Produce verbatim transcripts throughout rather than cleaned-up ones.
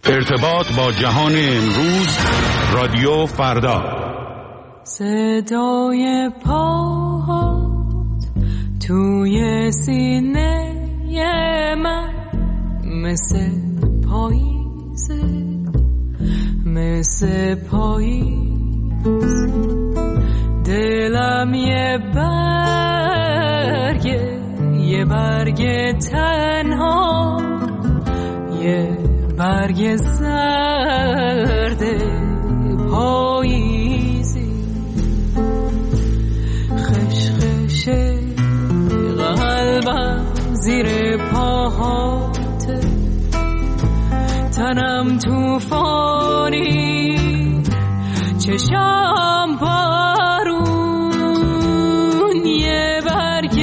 ارتباط با جهان امروز، رادیو فردا. صدای پاهات توی سینه من مثل پاییزه، مثل پاییز. دلم یه برگه، یه برگ تنها، یه برگ زرد پاییزی. خشخش قلبم زیر پاهاته، تنم توفانی، چشام بارون. یه برگ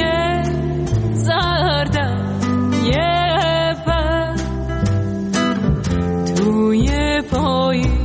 زردم، یه برگ توی پاییز.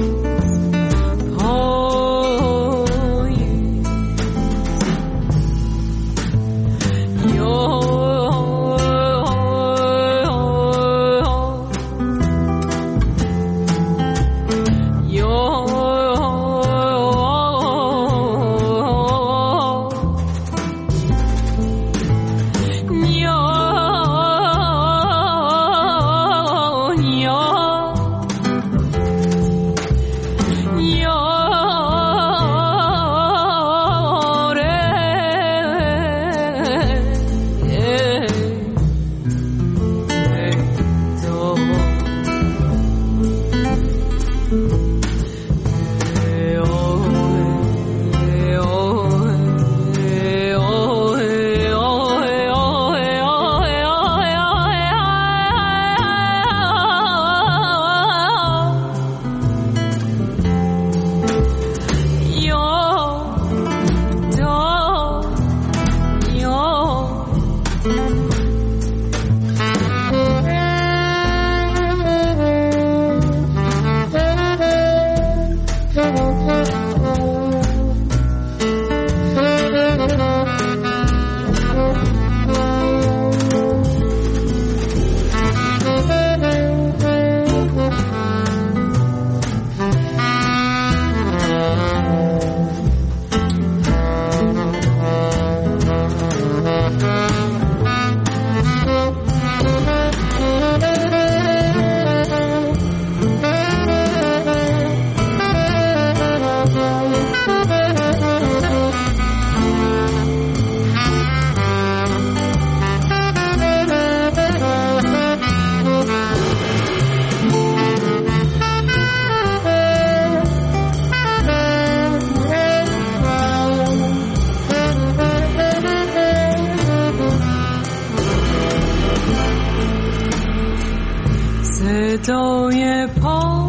صدای پا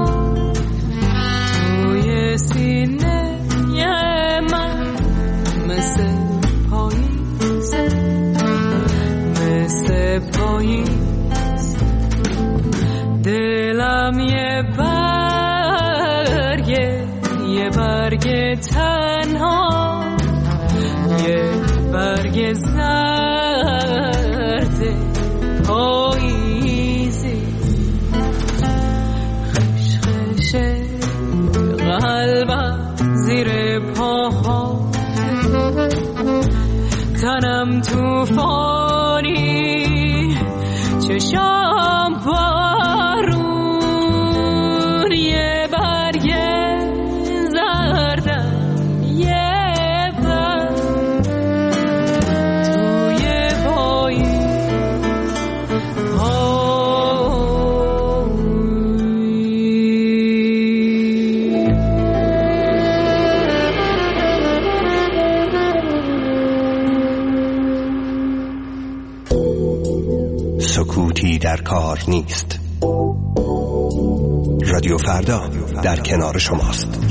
توی سینه من مثل پاییز، مثل پاییز. دلم یه برگه، یه برگ تنها، یه برگ زرد پاییزی. خشخش قلبم زیر پاها، تنم توفانی، چشام بارون. یه برگ زردم، یه برگ توی پاییز. سکوتی در کار نیست. رادیو فردا در کنار شماست.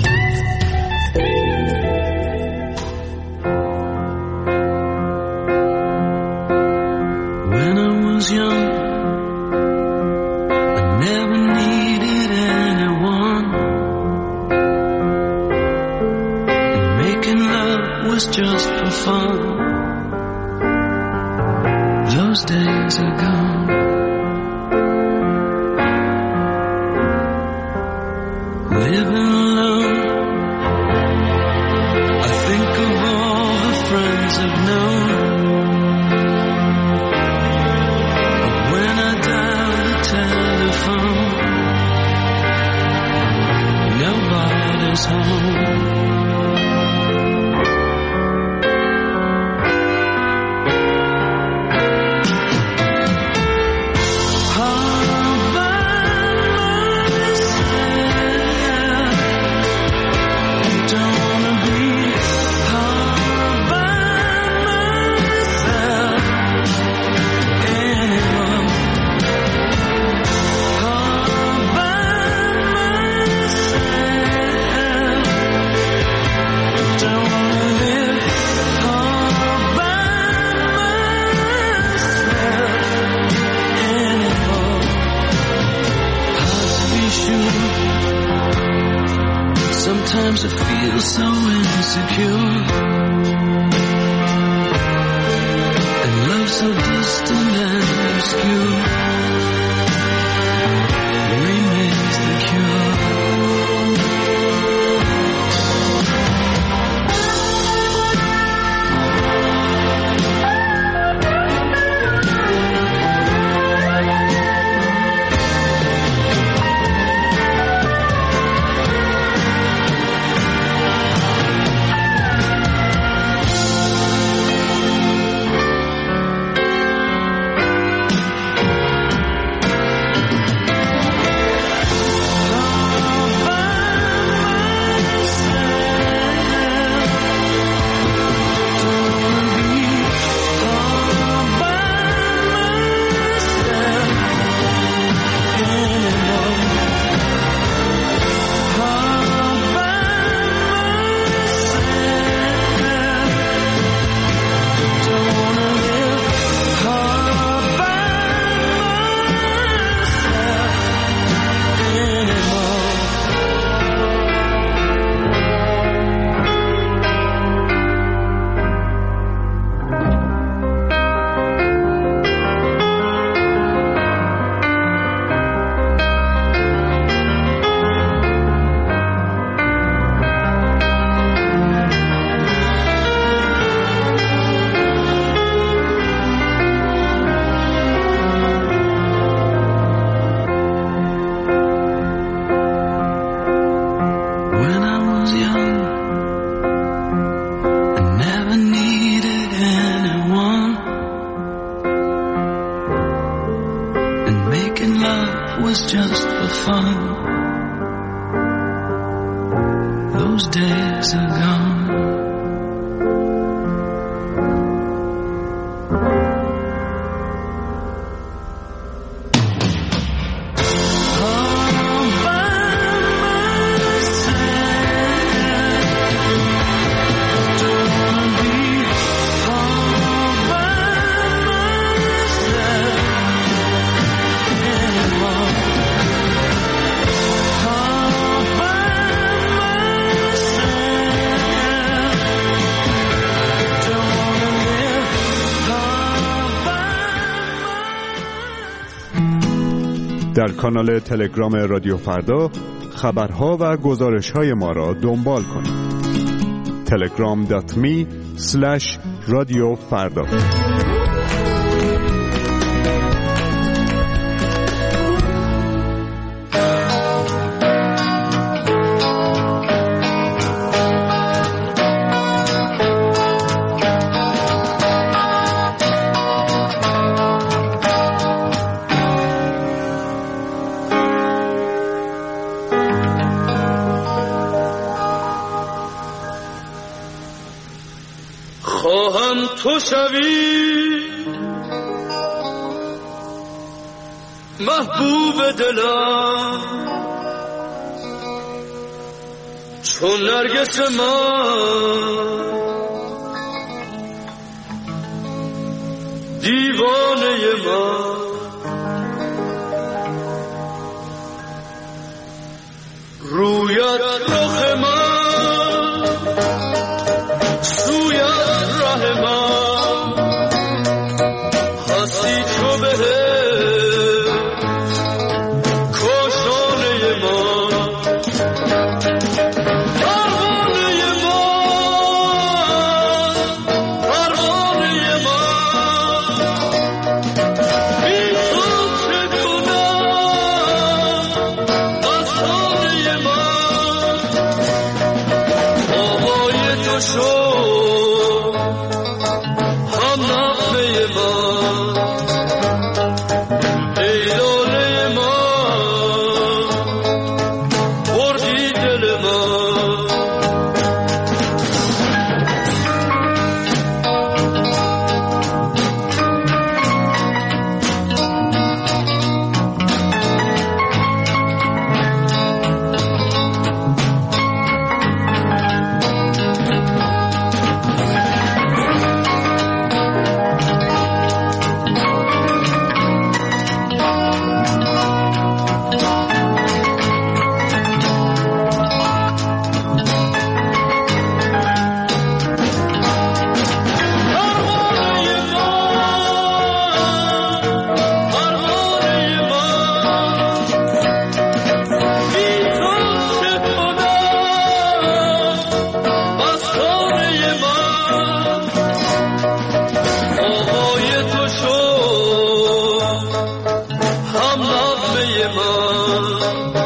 When I was young, I never needed anyone, and making love was just for fun. Those days are gone. was home. Sometimes I feel so insecure, and love so distant and obscure remains the cure. در کانال تلگرام رادیو فردا خبرها و گزارش‌های ما را دنبال کنید. تلگرام دات می اسلش رادیو فردا. تو شوی محبوب دلم چون نرگس من دیوانه من رویت رخ من سویت ره من Be من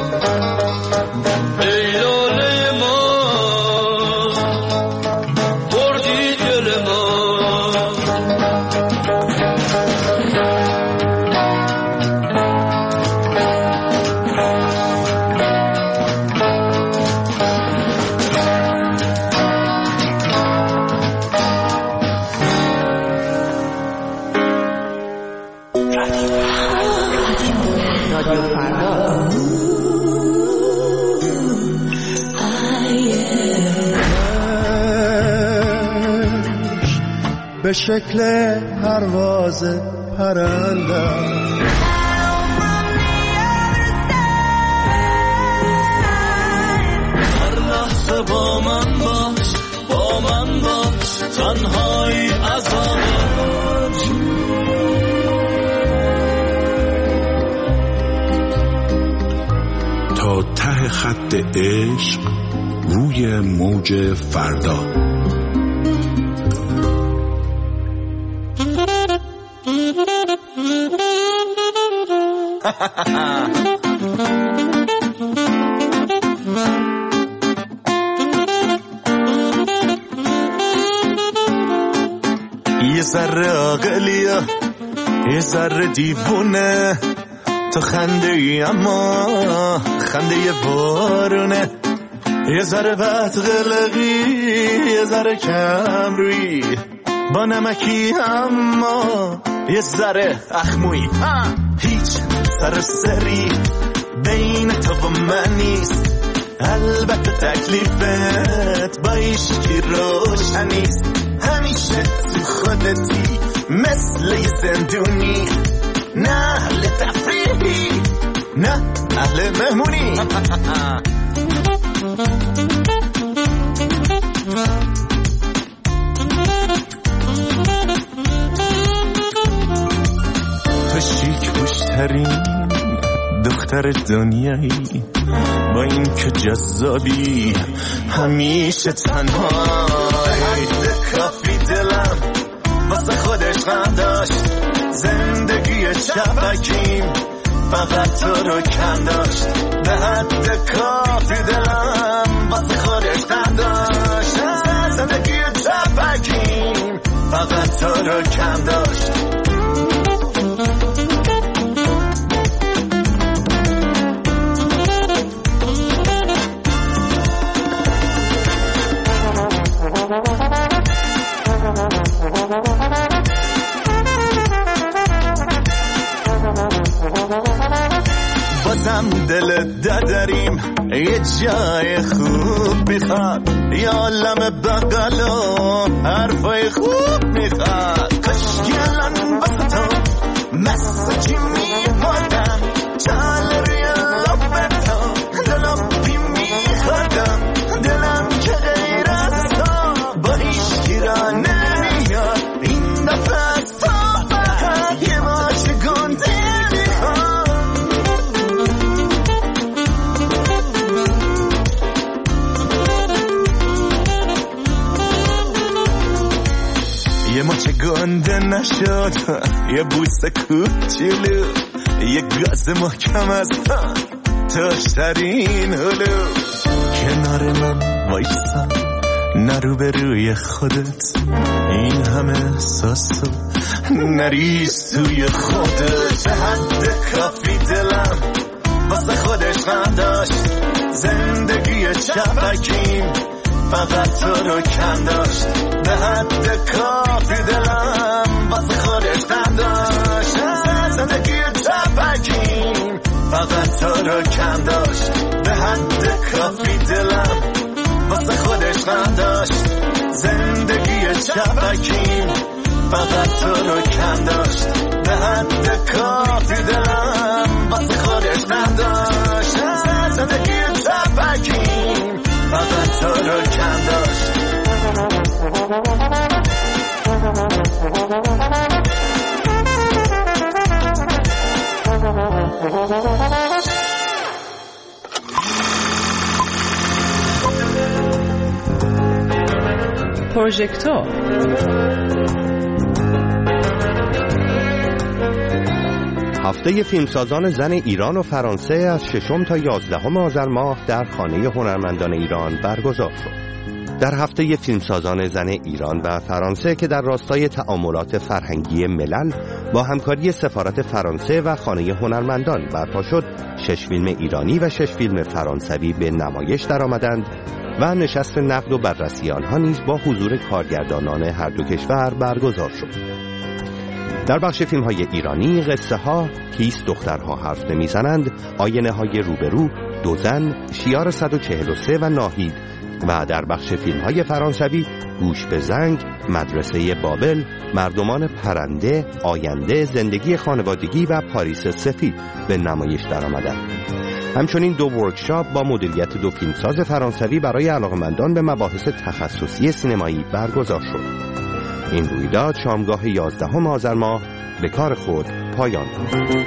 ای لاله من بردی دل من به شکل پرواز پرنده هر لحظه با من باش با من باش تنهایی از آمد تا ته خط عشق روی موج فردا. یه ذره عاقلیه یه ذره دیوونه تو خنده ای اما خنده یه بارونه یه ذره بد قلقی یه ذره کم روی با نمکی اما یه ذره اخموی هیچ سر سری بین تو و من نیست البته تکلیفت با ایشکی روشن نیست همیشه تو خودتی مثل یه زندونی نه اهل تفریحی نه اهل مهمونی تو شیک پوشترین دختر دنیایی با این که جذابی همیشه تنهایی کافی دلم واسه خودش غم داشت زندگی شبکیم فقط تو رو کم داشت به حد کافی دلم واسه خودش غم داشت زندگی شبکیم فقط تو رو کم داشت بازم دل دادریم یه جای خوب میخواد یه عالم بغل و حرفای خوب میخواد کاشکی الان باسه تو مسیجی میمادم چال روی لب تو دلم بی میخوادم دلم که غیر از تو با هیچکی را نمیاد این دفعه تو فقط یه ماچ گنده میخواد یه ماچ گنده نشد یه بوسه کوچولو یه گاز محکم از تاشترین هلو کنار من وایسا نرو به روی خودت این همه احساسو نریز توی خودت به حد کافی دلم واسه خودش غم داشت زندگی شبکیم فقط تو رو کم داشت به حد کافی دلم واسه خودش غم داشت زندگی شبکیم فقط تو رو کم داشت به حد کافی دلم واسه خودش غم داشت زندگی شبکیم فقط تو رو کم داشت به حد کافی دلم واسه خودش غم داشت زندگی شبکیم فقط تو رو کم داشت پروژکتور هفته فیلمسازان زن ایران و فرانسه از ششم تا یازدهم آذر ماه در خانه هنرمندان ایران برگزار شد. در هفته فیلمسازان زن ایران و فرانسه که در راستای تعاملات فرهنگی ملل با همکاری سفارت فرانسه و خانه هنرمندان برپا شد، شش فیلم ایرانی و شش فیلم فرانسوی به نمایش درآمدند و نشست نقد و بررسی آنها نیز با حضور کارگردانان هر دو کشور برگزار شد. در بخش فیلم های ایرانی قصه ها، کیست دخترها حرف نمیزنند، آینه های روبرو، دو زن، شیار صد و چهل و سه و ناهید، و در بخش فیلم های فرانسوی گوش به زنگ، مدرسه بابل، مردمان پرنده، آینده، زندگی خانوادگی و پاریس سفید به نمایش درآمدند. همچنین دو ورکشاپ با مدیریت دو فیلمساز فرانسوی برای علاقه‌مندان به مباحث تخصصی سینمایی برگزار شد. این رویداد شامگاه یازدهم آذر ماه به کار خود پایان برد.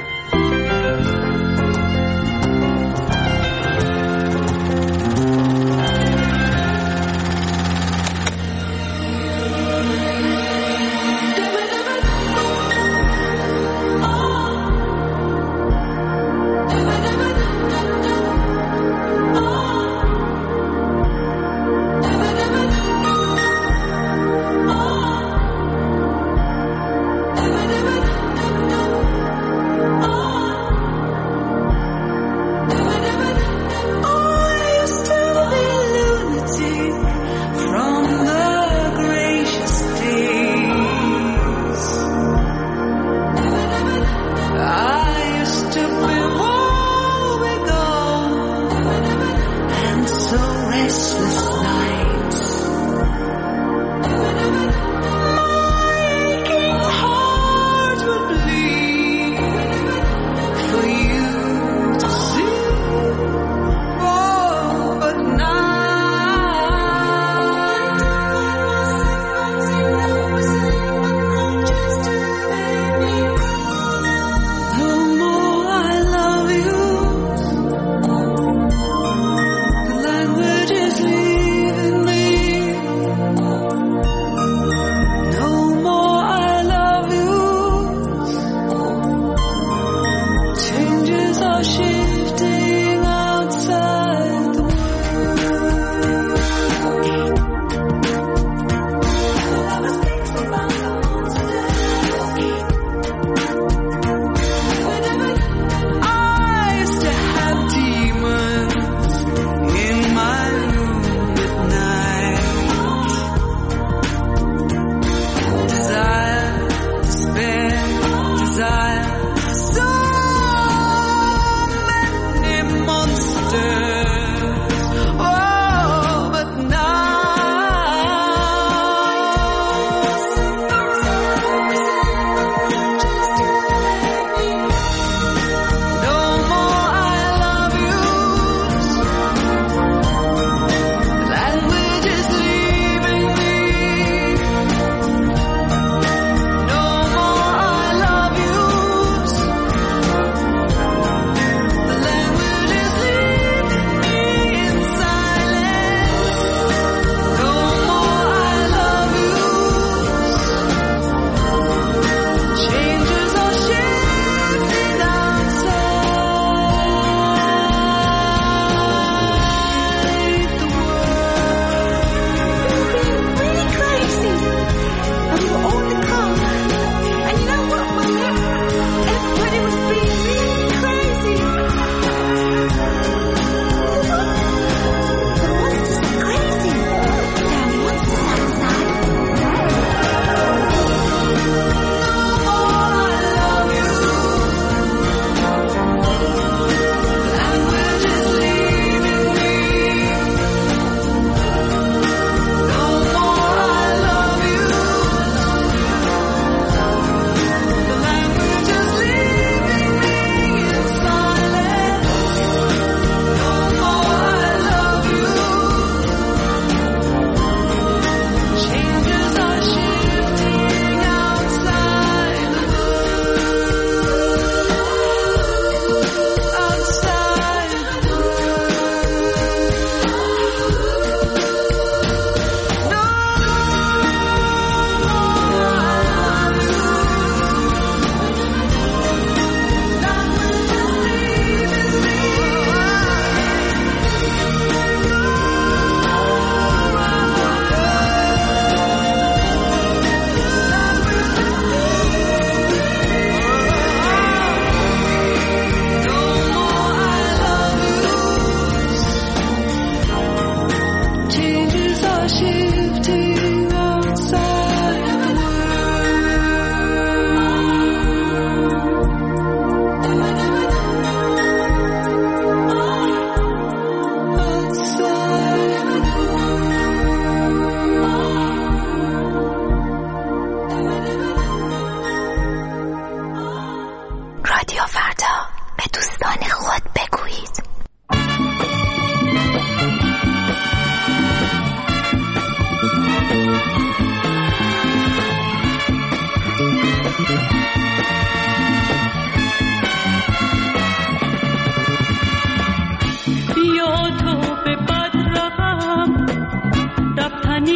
Oh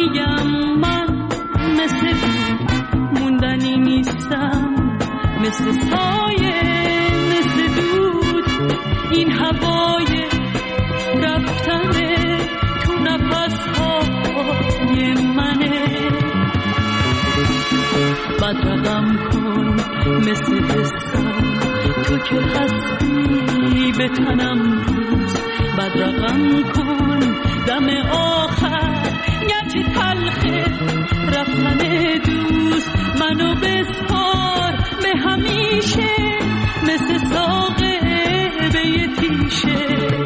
رفتنیم من، مثل موندنی نیستم، مثل سایه مثل دود، این هوای رفتنه تو نفسهای منه. بدرقم کن مثل حسم، تو که هستی به تنم روز. بدرقم کن دم آخر گرچه تلخه رفتن دوست. منو بسپار به همیشه مثل ساقه به یه تیشه.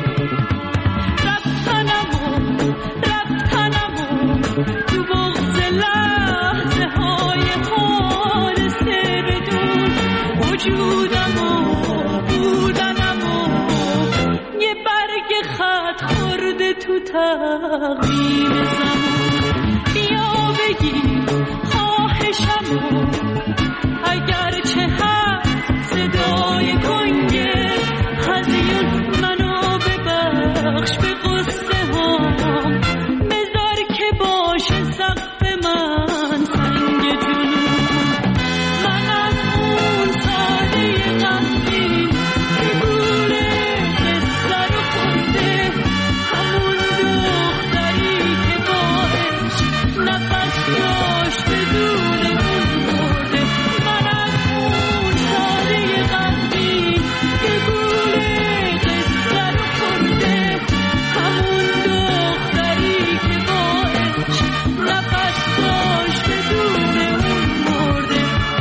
رفتنمو رفتنمو تو بغض لحظه های حادثه بدون. وجودمو بودنمو یه برگ خط خورده تو تقویم زمان. بیا بگیر خواهشمو، اگرچه هست صدای گنگه هزیون. منو ببخش به قصه هام، بذار که باشه سقف من سنگ جنون. منم اون ساده غمگین که گوره قصه رو خونده، همون دختری که با عشق نفس داشت بدون اون مرده. منم اون ساده غمگین که گوره قصه رو خونده، همون دختری که با عشق نفس داشت بدون اون مرده.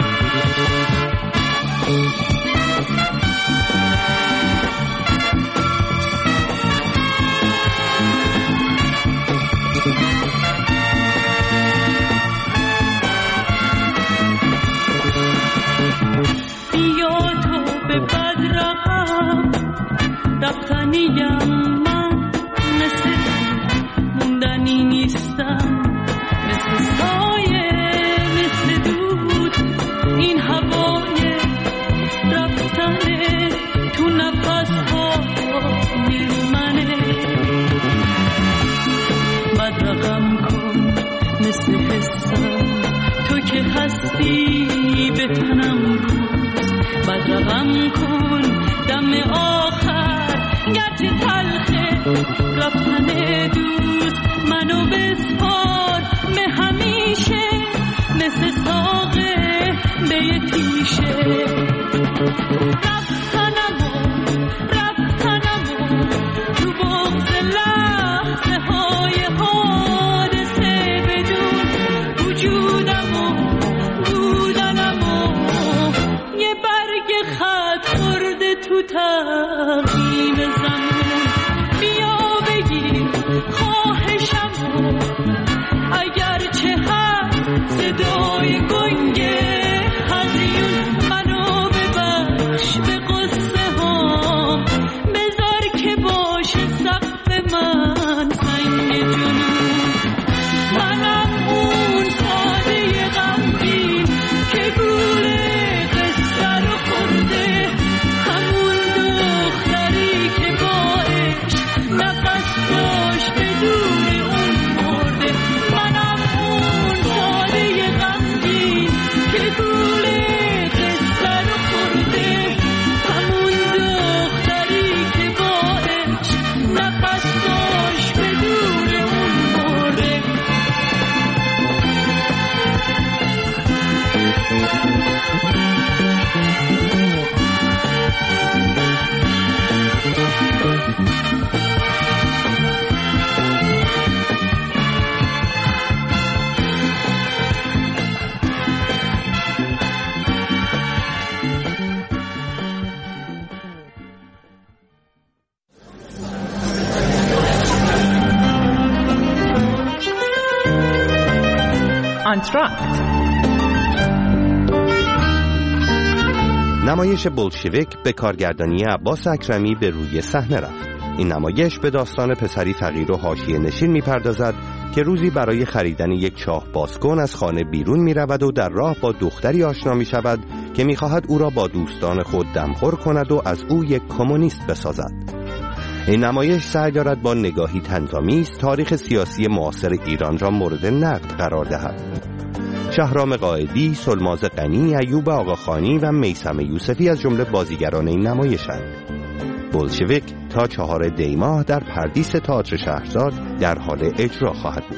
بیا تو به بدرقم، رفتنیم من، مثل موندنی نیستم، مثل سایه مثل دود، این هوای رفتنه تو نفسهای منه. بدرقم کن مثل حسم، تو که هستی به تنم روز. بدرقم کن دم آخر گرچه تلخه رفتن دوست. منو بسپار به همیشه مثل ساقه به یه تیشه. رفتنمو رفتنمو تو بغض لحظه های حادثه بدون. وجودمو بودنمو یه برگ خط خورده تو تقویم زمان. بیا بگیر خواهشمو، اگرچه هست صدای گنگه هزیون. منو ببخش به قصه هام، بذار که باشه سقف من سنگ جنون. منم اون ساده غمگین که گوره قصه رو خورده، همون دختری که با عشق نفس داشت بدون اون مرده. منم اون ساده غمگین که گوره قصه رو خورده، همون دختری که با عشق نفس داشت بدون اون مرده. آنتراکت. نمایش بولشویک به کارگردانی عباس اکرمی به روی صحنه رفت. این نمایش به داستان پسری فقیر و حاشیه نشین می‌پردازد که روزی برای خریدن یک چاه بازکن از خانه بیرون می‌رود و در راه با دختری آشنا می‌شود که می‌خواهد او را با دوستان خود دمخور کند و از او یک کمونیست بسازد. این نمایش سعی دارد با نگاهی طنزآمیز تاریخ سیاسی معاصر ایران را مورد نقد قرار دهد. شهرام قائدی، سلماز غنی، ایوب آقاخانی و میثم یوسفی از جمله بازیگران این نمایشند. بولشویک تا چهار دی ماه در پردیس تئاتر شهرزاد در حال اجرا خواهد بود.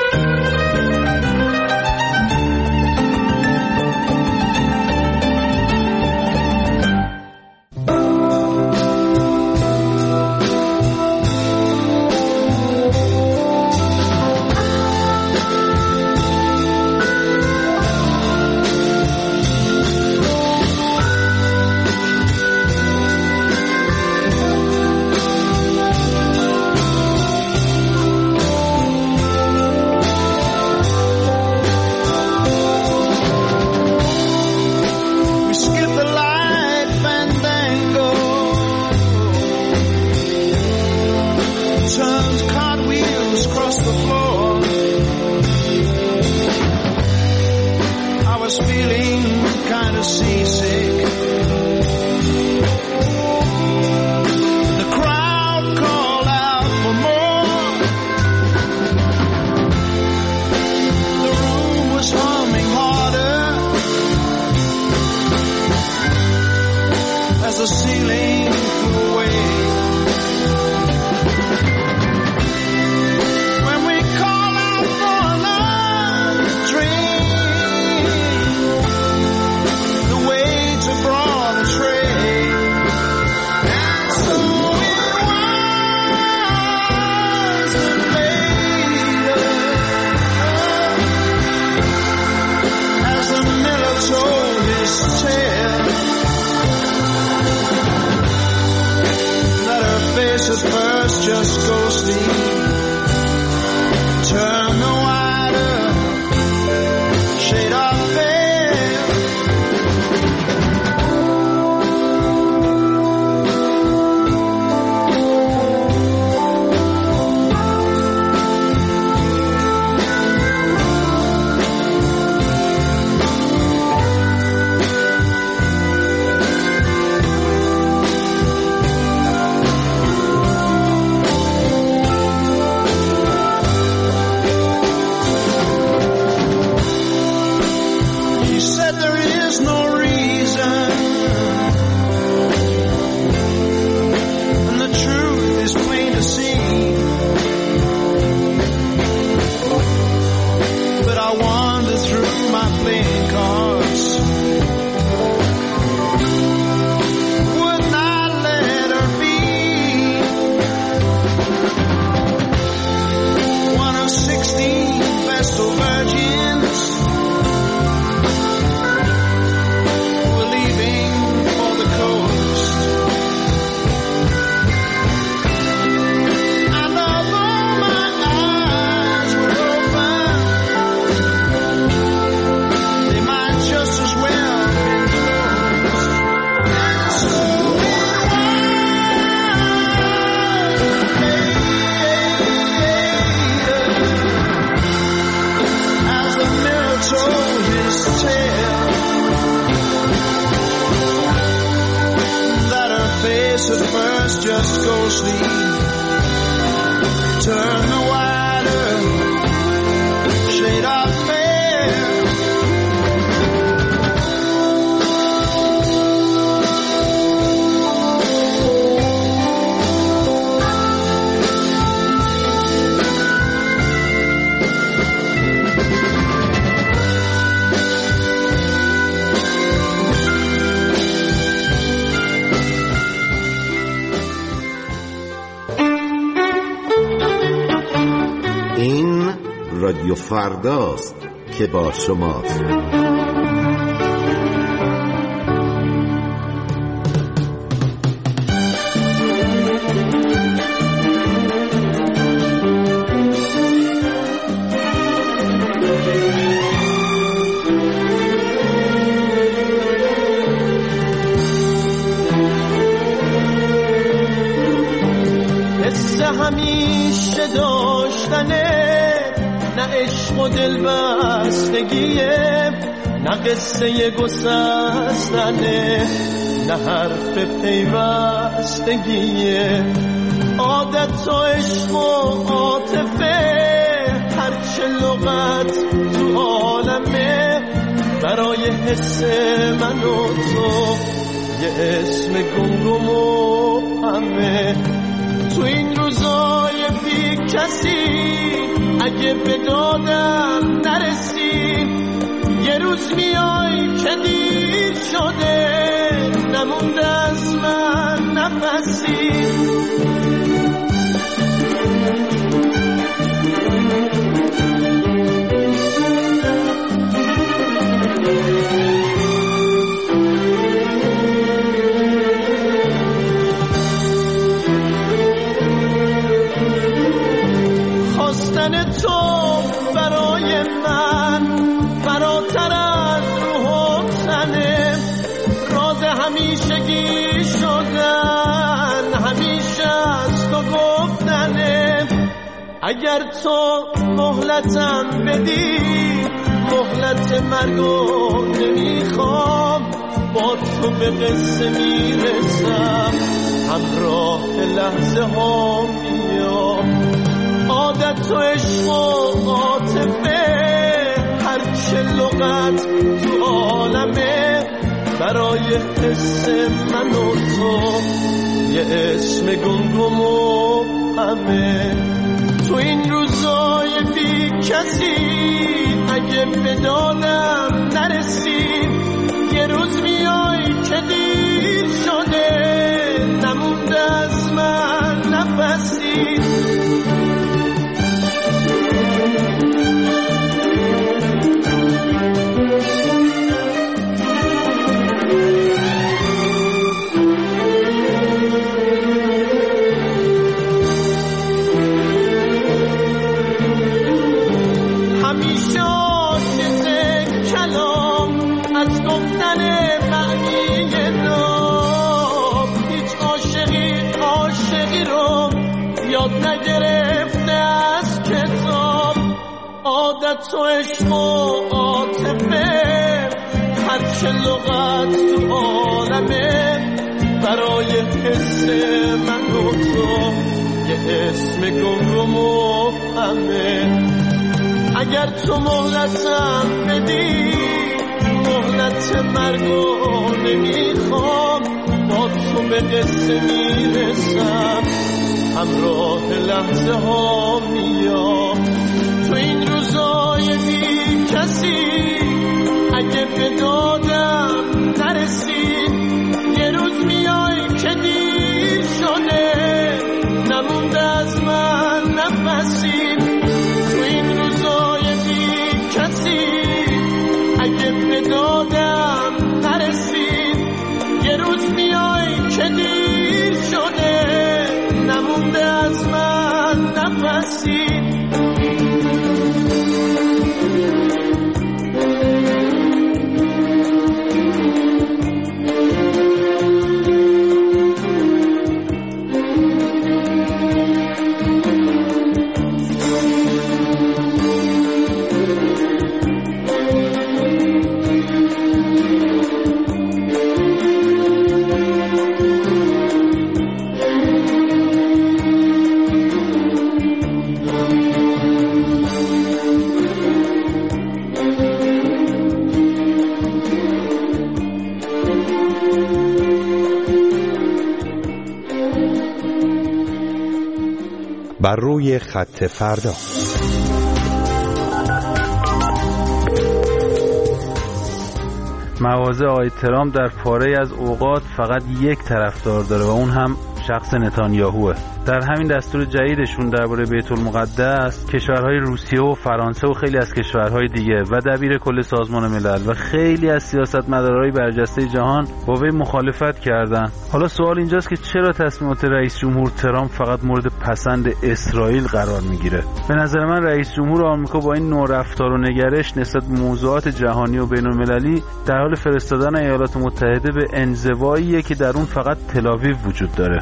رادیو فرداست که با شماست. حس همیشه داشتنه، نه عشق و دل بستگیه، نه قصه گسستنه، نه حرف پیوستگیه. عادت و عشق و عاطفه هرچه لغت تو عالمه، برای حس من و تو یه اسم گمگم و همه. تو این روزای بی کسی اگه به دادم نرسی، یه روز میای که دیر شده نمونده از من نفسی. خواستن تو برای من فراتر از روح و تنه، راز همیشگی شدن همیشه از تو گفتنه. اگر تو مهلتم بدی مهلت مرگو نمیخوام، با تو به قصه میرسم همراه لحظه ها میام. عادت و عشق و عاطفه هرچه لغت تو عالمه، برای حس من و تو یه اسم گمگم و همه. تو این روزای بی کسی اگه به دادم نرسی، یه روز میای که دیر شده نمونده از من نفسی. نگرفته از کتاب. عادت و عشق و عاطفه هرچه لغت تو عالمه، برای حس من و تو یه اسم گمگم و همه. اگر تو مهلتم بدی مهلت مرگو نمیخوام، با تو به قصه میرسم همراه لحظه ها میام. تو این روزای بی کسی اگه به دادم نرسی، یه روز میای که دیر شده نمونده از من نفسی. تو این روزای بی کسی اگه به دادم نرسی، یه روز میای که دیر شده نمونده از من نفسی. بر روی خط فردا. مواضع آقای ترامپ در پاره از اوقات فقط یک طرفدار داره و اون هم شخص نتانیاهوه. در همین دستور جدیدشون درباره بیت المقدس، کشورهای روسیه و فرانسه و خیلی از کشورهای دیگه و دبیر کل سازمان ملل و خیلی از سیاستمدارهای برجسته جهان با وی مخالفت کردن. حالا سوال اینجاست که چرا تصمیمات رئیس جمهور ترامپ فقط مورد پسند اسرائیل قرار میگیره؟ به نظر من رئیس جمهور آمریکا با این نوع رفتار و نگرش نسبت به موضوعات جهانی و بین‌المللی در حال فرستادن ایالات متحده به انزواییه که در اون فقط تل‌آویو وجود داره.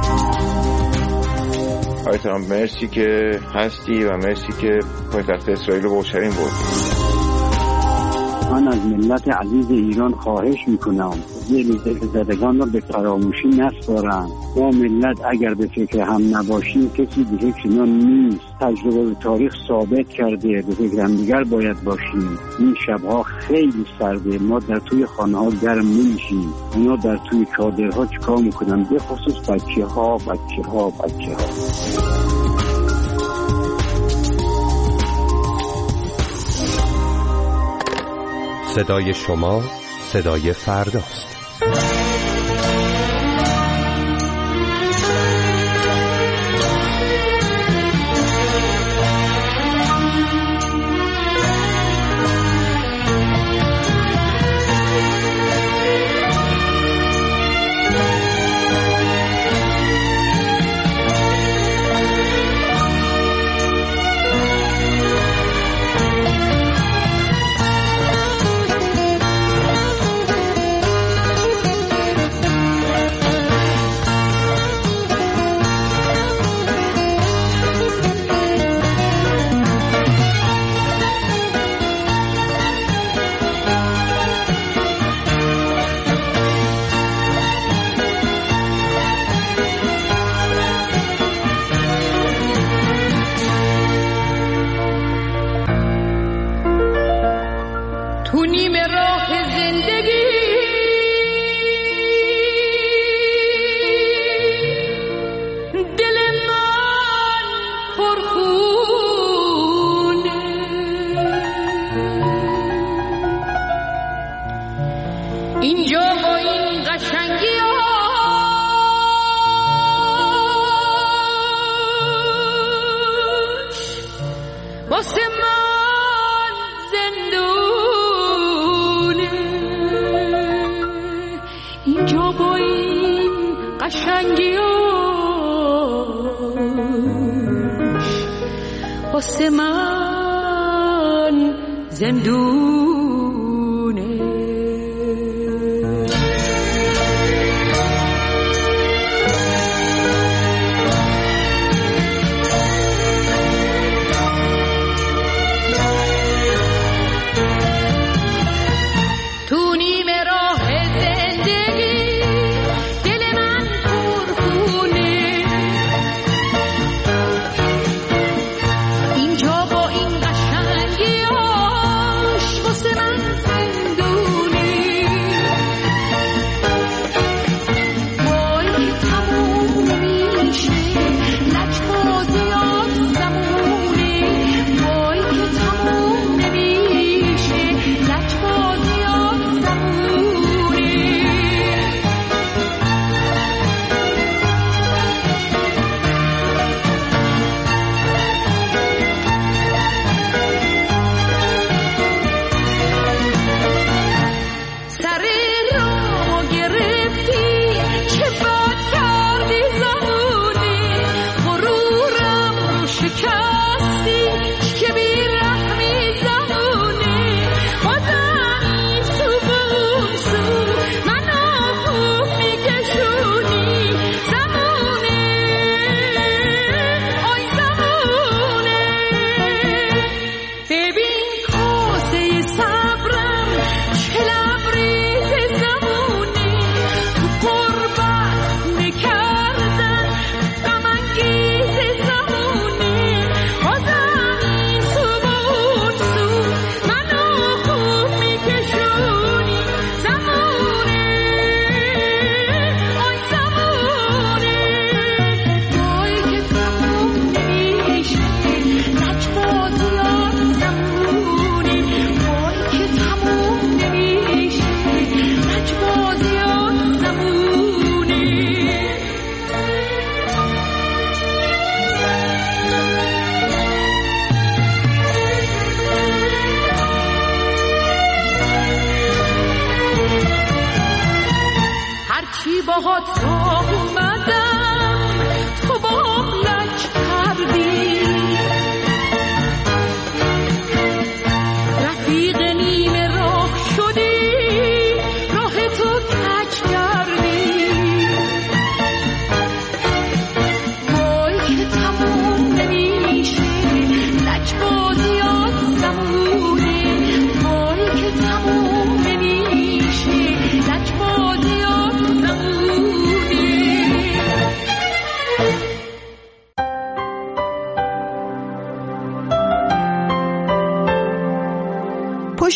آقای ترامپ مرسی که هستی و مرسی که پایتخت اسرائیل رو به اورشلیم بردی. من از ملت عزیز ایران خواهش میکنم دل دل زدگان را به فراموشی نسپارند. ما ملت اگر به فکر هم نباشیم کسی به فکر ما نیست. تجربه و تاریخ ثابت کرده به فکر هم دیگر باید باشیم. این شبها خیلی سرده، ما در توی خانه ها گرم نمیشیم، اونا در توی چادرها چیکار میکنن؟ به خصوص بچه ها بچه ها بچه ها. صدای شما صدای فرداست. واسه من زندونه. تو نیم راه زندگی دل من پرخونه، اینجا با این قشنگیاش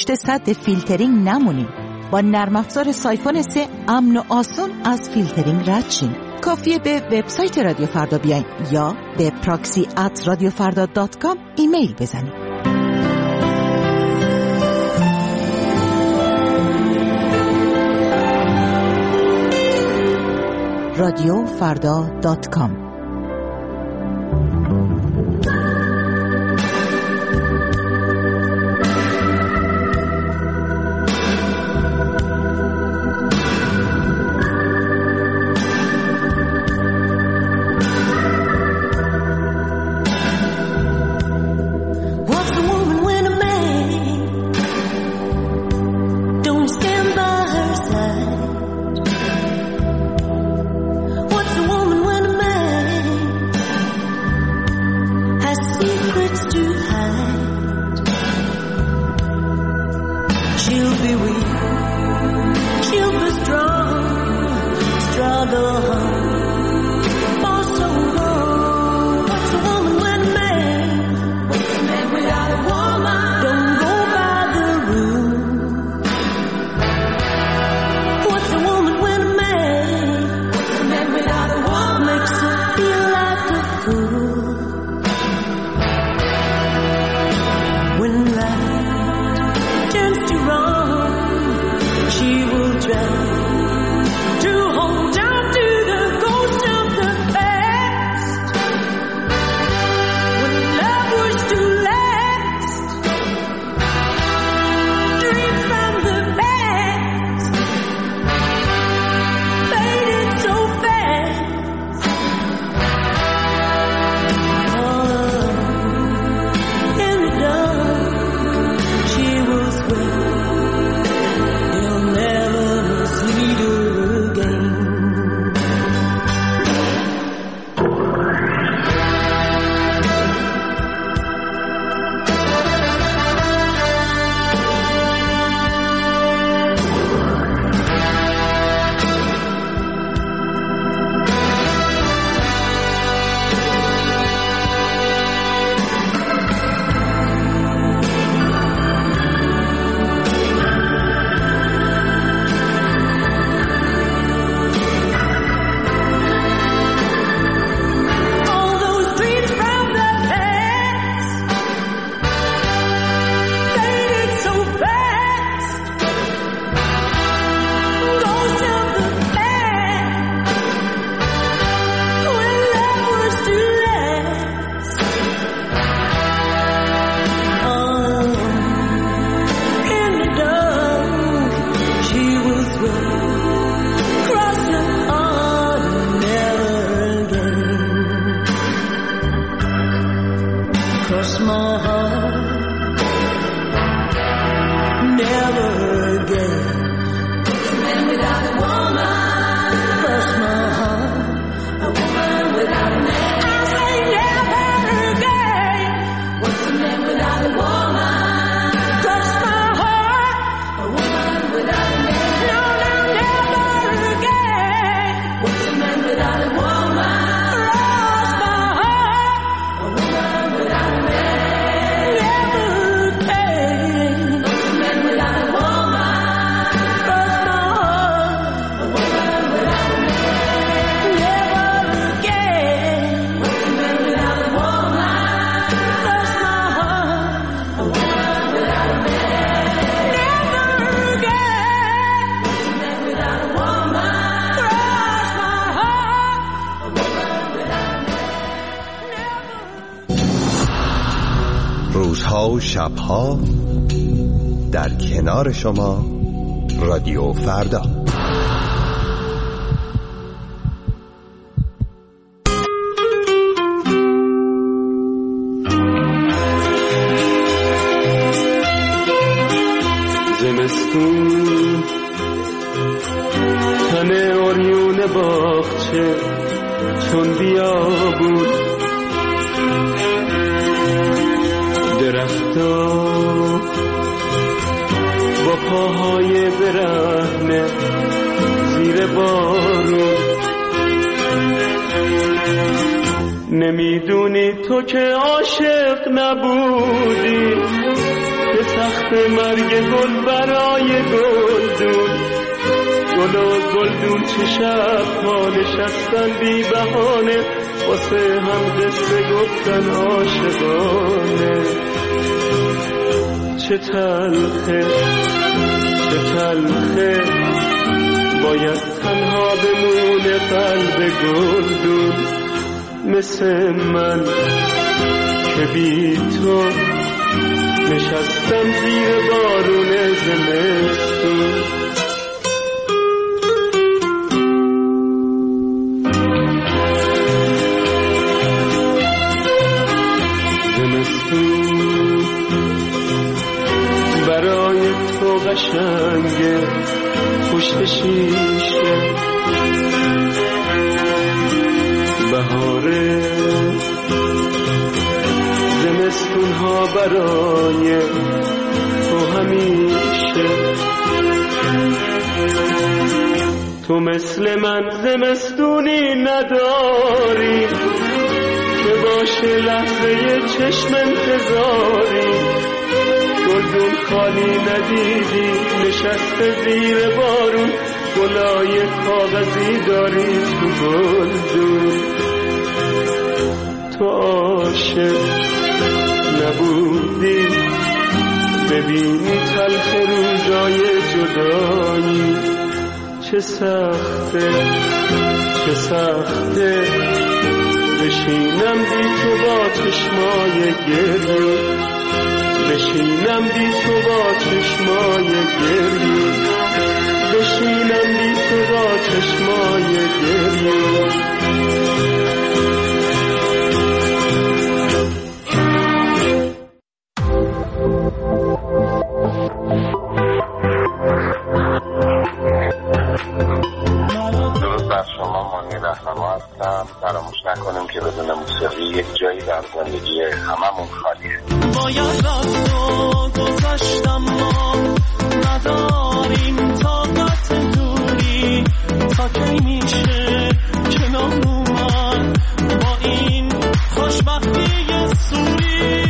پشت سد فیلترینگ نمونین. با نرم افزار سایفون سه امن و آسون از فیلترینگ رد شین. کافیه به وبسایت رادیو فردا بیاین یا به پراکسی ات رادیو فردا دات کام ایمیل بزنید. رادیو فردا دات کام. روزها و شبها در کنار شما رادیو فردا. زمستون تن اوریون باغچه چون بیابون، درختا با پاهای برهنه زیر بارون، نمیدونی تو که عاشق نبودی که تخت مرگ گل برای گلدون، گل و گلدون چه شب ها نشستن بی بهانه واسه هم قصه گفتن عاشقانه. چه تلخه چه تلخه باید تنها بمونه قلب گلدون مثل من که بی تو نشستم زیر بارون زمستون. زمستون برای تو قشنگه پشت شیشه، بهاره زمستون ها برای تو همیشه. تو مثل من زمستونی نداری که باشه لحظه چشم انتظاری، گلدون خالی ندیدی نشسته زیر بارون، گلای کاغذی داری تو گلدون. تو عاشق نبودی ببینی تلخ روزای جدایی، چه سخته چه سخته بشینم بی تو با چشمای گریه، بشینم بی تو با چشمای گریه، بشینم بی تو با چشمای گریه. درود بر شما، مانی رهنما هستم. فراموش نکنیم که بدون موسیقی یک جایی در زندگی هممون خالیه. باید رفت و گذشتم ما نداریم طاقت دوری، تا کی میشه کنار اومد با این خوشبختی سوری.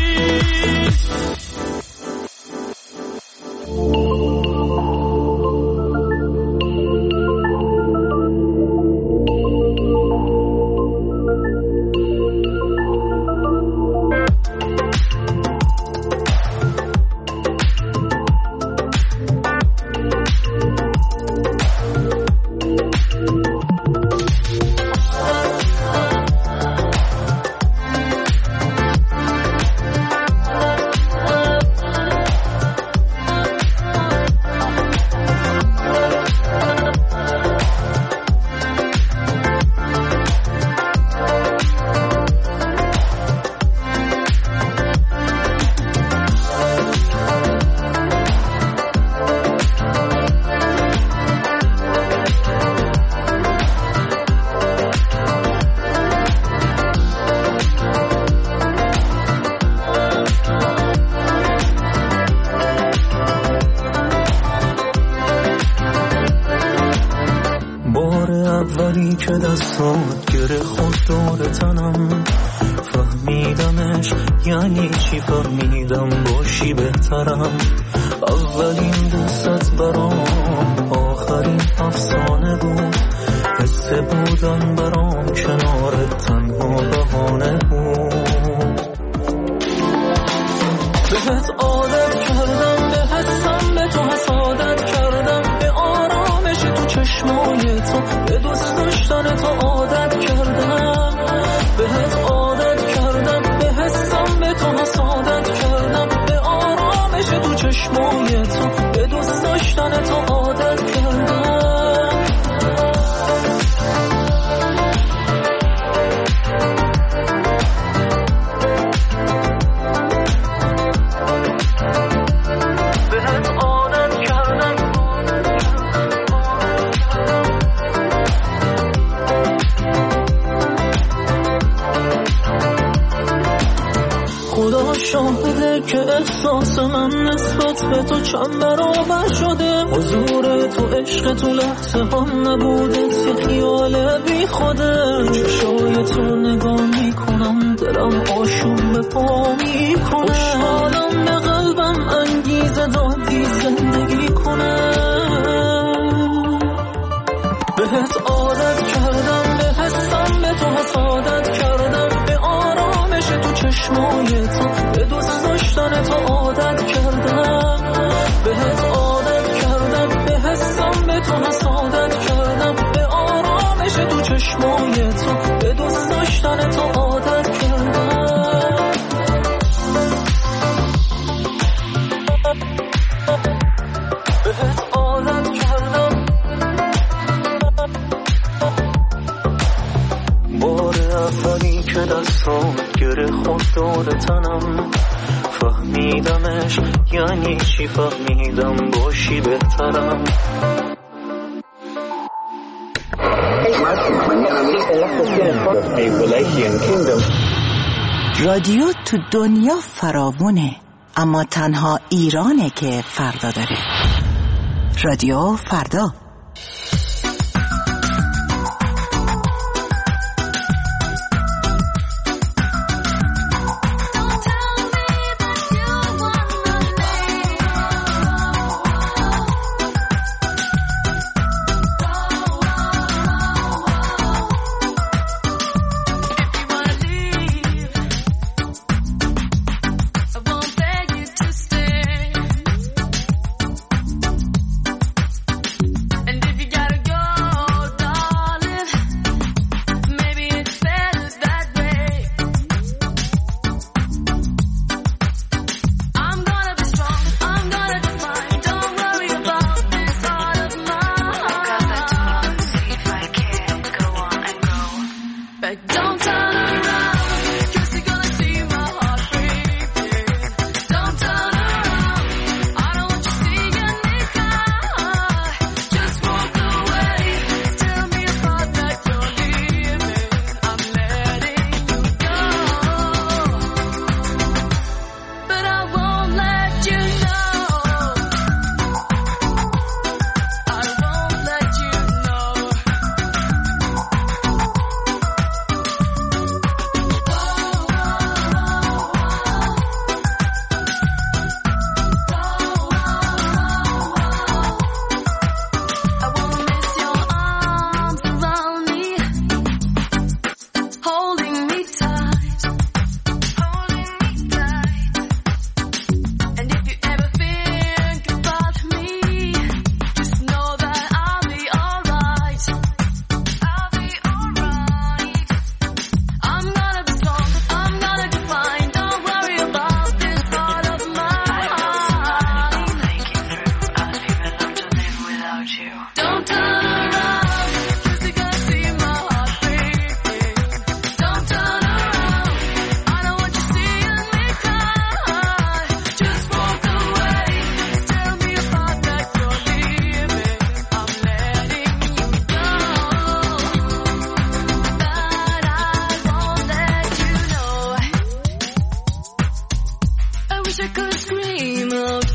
که دستات گره خود دور تنم، فهمیدمش یعنی چی، فهمیدم باشی بهترم. اولین دوست برام آخرین افسانه بود، حس بودن برام کنارت تنها بهانه بود. بهت عادت کردم، به حسم به تو حسادت کردم، به آرامش تو چشمای تو، به دوست داشتن تو عادت کردم. بهت عادت کردم، به حسم به تو حسادت کردم، به آرامش تو چشمای تو، به دوست داشتن تو عادت کردم. شاهده که احساس من نسبت به تو چند برابر شده، حضور تو عشق تو لحظه هم نبوده، یه خیال بی خوده. چشای تو نگاه میکنم چشمای تو، به دوست داشتن تو عادت کردم، بهت عادت کردم، به حسم به تو حسادت کردم، به آرامش تو چشمای تو، به دوست داشتن تو عادت کردم. بهت عادت کردم. بار اولی که دستان گره خود دور تنم، فهمیدمش یعنی چی، فهمیدم باشی بهترم. رادیو تو دنیا فراوونه، اما تنها ایرانه که فردا داره. رادیو فردا.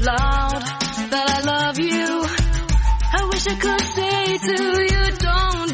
I could say to you, don't